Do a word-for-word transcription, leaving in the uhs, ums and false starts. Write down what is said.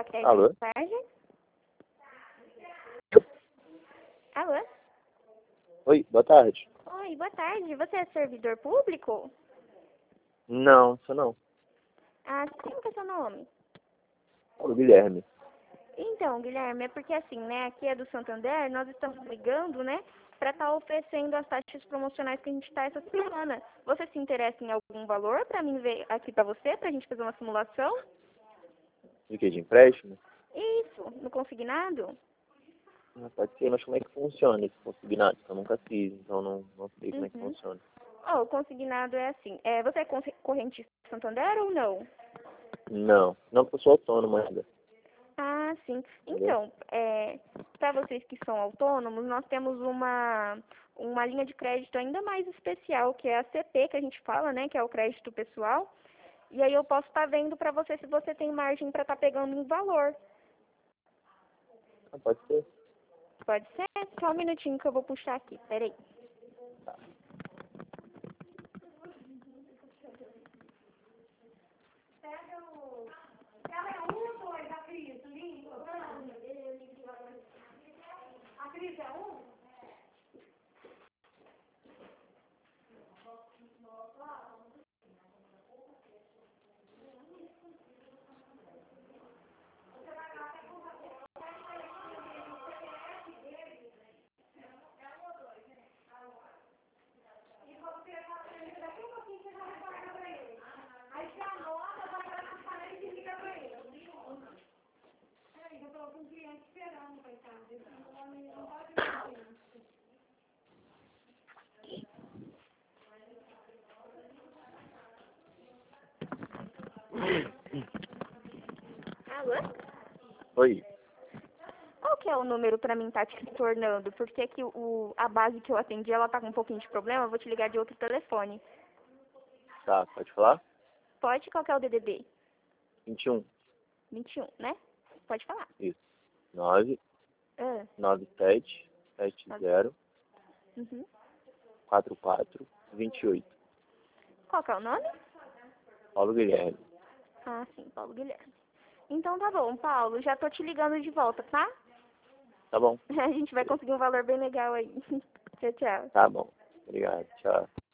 Crédito, Alô? boa tarde. Alô? Oi, boa tarde. Oi, boa tarde. Você é servidor público? Não, sou não. Ah, como que é seu nome? Paulo Guilherme. Então, Guilherme, é porque assim, né, aqui é do Santander, nós estamos ligando, né, para estar oferecendo as taxas promocionais que a gente está essa semana. Você se interessa em algum valor para mim ver aqui para você, para a gente fazer uma simulação? De que? De empréstimo? Isso, no consignado? Ah, pode ser, mas como é que funciona esse consignado? Eu nunca fiz, então não, não sei como é que Uhum. funciona. Oh, o consignado é assim, é, você é conse- correntista do Santander ou não? Não, não porque eu sou autônomo ainda, Ah, sim. entendeu? Então, é, para vocês que são autônomos, nós temos uma, uma linha de crédito ainda mais especial, que é a C P, que a gente fala, né, que é o crédito pessoal. E aí eu posso estar vendo para você se você tem margem para estar pegando um valor. Ah, pode ser. Pode ser? Só um minutinho que eu vou puxar aqui. Peraí. Alô? Oi, Qual que é o número para mim estar te retornando? Porque que o, a base que eu atendi, ela tá com um pouquinho de problema, eu vou te ligar de outro telefone. tá, pode falar? Pode? Qual que é o D D D? vinte e um, vinte e um, né? Pode falar. isso. nove Ah, nove sete sete zero uhum. quatro quatro dois oito. Qual que é o nome? Paulo Guilherme. Ah, sim, Paulo Guilherme. Então tá bom, Paulo, já tô te ligando de volta, tá? Tá bom, A gente vai conseguir um valor bem legal aí. Tchau, tchau. tá bom. Obrigado, tchau.